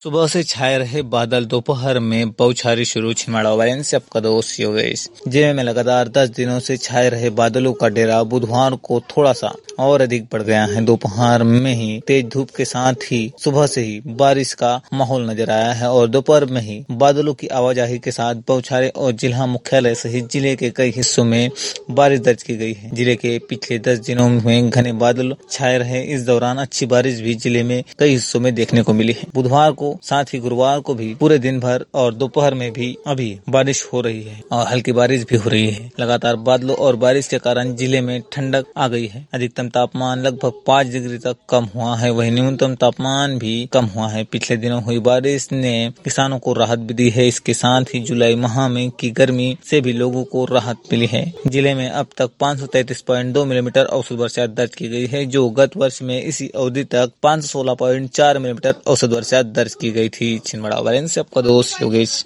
सुबह से छाए रहे बादल, दोपहर में बौछारें शुरू। छिंदवाड़ा वायन से आपका दोस्त योगेश। जिले में लगातार 10 दिनों से छाए रहे बादलों का डेरा बुधवार को थोड़ा सा और अधिक बढ़ गया है। दोपहर में ही तेज धूप के साथ ही सुबह से ही बारिश का माहौल नजर आया है और दोपहर में ही बादलों की आवाजाही के साथ बौछारें और जिला मुख्यालय सहित जिले के कई हिस्सों में बारिश दर्ज की गई है। जिले के पिछले 10 दिनों में घने बादल छाए रहे। इस दौरान अच्छी बारिश भी जिले में कई हिस्सों में देखने को मिली है। बुधवार को साथ ही गुरुवार को भी पूरे दिन भर और दोपहर में भी अभी बारिश हो रही है और हल्की बारिश भी हो रही है। लगातार बादलों और बारिश के कारण जिले में ठंडक आ गई है। अधिकतम तापमान लगभग 5 डिग्री तक कम हुआ है, वहीं न्यूनतम तापमान भी कम हुआ है। पिछले दिनों हुई बारिश ने किसानों को राहत भी दी है। इसके साथ ही जुलाई माह में की गर्मी से भी लोगों को राहत मिली है। जिले में अब तक 533.2 मिलीमीटर औसत वर्षा दर्ज की गई है, जो गत वर्ष में इसी अवधि तक 516.4 मिलीमीटर औसत वर्षा दर्ज की गई थी। छिंदवाड़ा वायन से आपका दोस्त योगेश।